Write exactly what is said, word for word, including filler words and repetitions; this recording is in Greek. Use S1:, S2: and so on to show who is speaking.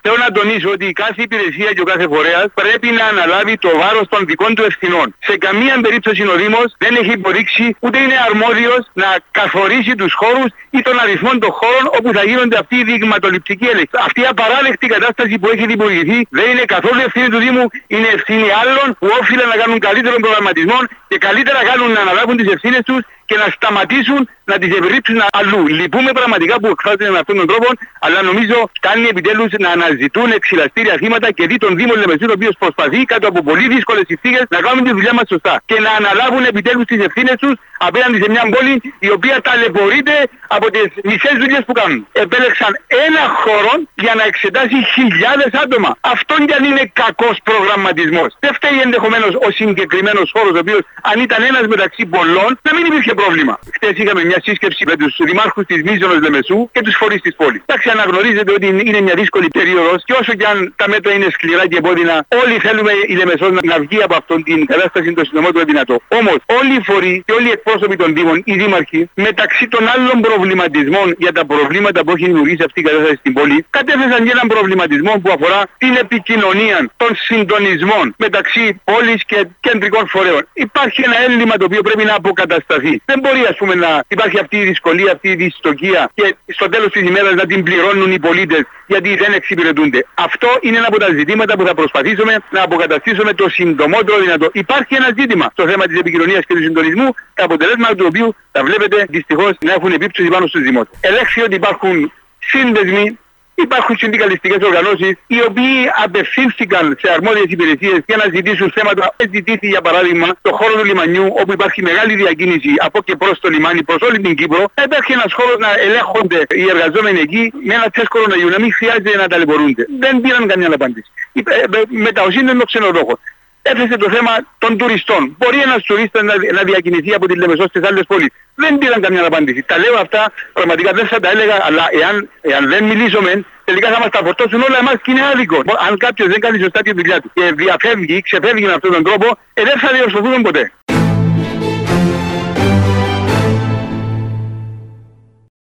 S1: Θέλω να τονίσω ότι κάθε υπηρεσία και ο κάθε φορέας πρέπει να αναλάβει το βάρος των δικών του ευθυνών. Σε καμία περίπτωση ο Δήμος δεν έχει υποδείξει ούτε είναι αρμόδιος να καθορίσει τους χώρους ή τον αριθμό των χώρων όπου θα γίνονται αυτοί οι δειγματοληπτικοί έλεγχοι. Αυτή η απαράδεκτη κατάσταση που έχει δημιουργηθεί δεν είναι καθόλου ευθύνη του Δήμου, είναι ευθύνη άλλων που όφιλαν να κάνουν καλύτερο προγραμματισμό και καλύτερα κάνουν να αναλάβουν τις ευθύνες τους και να σταματήσουν να τις επιρρύψουν αλλού. Λυπούμε πραγματικά που εκφράζονται με αυτόν τον τρόπο, αλλά νομίζω φτάνει επιτέλους να αναζητούν εξηλαστήρια θύματα και δει τον Δήμο Λεμεσού, ο οποίος προσπαθεί κάτω από πολύ δύσκολες συνθήκες να κάνουν τη δουλειά μας σωστά και να αναλάβουν επιτέλους τις ευθύνες τους απέναντι σε μια πόλη η οποία ταλαιπωρείται από τις μισές δουλειές που κάνουν. Επέλεξαν ένα χώρο για να εξετάσει χιλιάδες άτομα. Αυτόν κι αν είναι κακός προγραμματισμός. Δεν φταίει ενδεχομένως ο συγκεκριμένος χώρος, ο οποίος αν ήταν ένας μεταξύ πολλών, να μην υπήρχε πρόβλημα. Χθες είχαμε μια σύσκεψη με τους δημάρχους της Μίζωνος Λεμεσού και τους φορείς της πόλης. Εντάξει, αναγνωρίζετε ότι είναι μια δύσκολη περίοδος και όσο κι αν τα μέτρα είναι σκληρά και επώδυνα, όλοι θέλουμε η Λεμεσός να βγει από αυτήν την κατάσταση το συντομότερο δυνατό. Όμως, όλοι οι φορείς και όλοι οι εκπρόσωποι των Δήμων, οι δήμαρχοι, μεταξύ των άλλων προβληματισμών για τα προβλήματα που έχει δημιουργήσει αυτή η κατάσταση στην πόλη, κατέθεσαν και έναν προβληματισμό που αφορά την επικοινωνία των συντονισμών μεταξύ πόλης και κεντρικών φορέων. Υπάρχει ένα έλλειμμα το οποίο πρέπει να αποκατασταθεί. Δεν μπορεί, ας πούμε, να υπάρχει αυτή η δυσκολία, αυτή η δυστοκία και στο τέλος της ημέρας να την πληρώνουν οι πολίτες γιατί δεν εξυπηρετούνται. Αυτό είναι ένα από τα ζητήματα που θα προσπαθήσουμε να αποκαταστήσουμε το συντομότερο δυνατό. Υπάρχει ένα ζήτημα στο θέμα της επικοινωνίας και του συντονισμού, τα αποτελέσματα του οποίου τα βλέπετε δυστυχώς να έχουν επίπτωση πάνω στους δημότες. Ελέγχθη ότι υπάρχουν σύνδεσμοι. Υπάρχουν συνδικαλιστικές οργανώσεις οι οποίοι απευθύνθηκαν σε αρμόδιες υπηρεσίες για να ζητήσουν θέματα. Ζητήθη για παράδειγμα το χώρο του λιμανιού, όπου υπάρχει μεγάλη διακίνηση από και προς το λιμάνι, προς όλη την Κύπρο. Υπάρχει ένας χώρος να ελέγχονται οι εργαζόμενοι εκεί με ένα τεστ κοροναϊού, να μην χρειάζεται να ταλαιπωρούνται. Δεν πήραν καμιά απάντηση. Μεταοσύνη είναι το ξενοδόχο. Έθεσε το θέμα των τουριστών. Μπορεί ένας τουρίστας να, να διακινηθεί από τη Λεμεσό στις άλλες πόλεις. Δεν πήραν καμιά απάντηση. Τα λέω αυτά, πραγματικά δεν θα τα έλεγα, αλλά εάν, εάν δεν μιλήσουμε, τελικά θα μας τα φορτώσουν όλα εμάς και είναι άδικο. Αν κάποιος δεν κάνει σωστά τη δουλειά του και διαφεύγει, ξεφεύγει με αυτόν τον τρόπο, ε, δεν θα διορθωθούν ποτέ.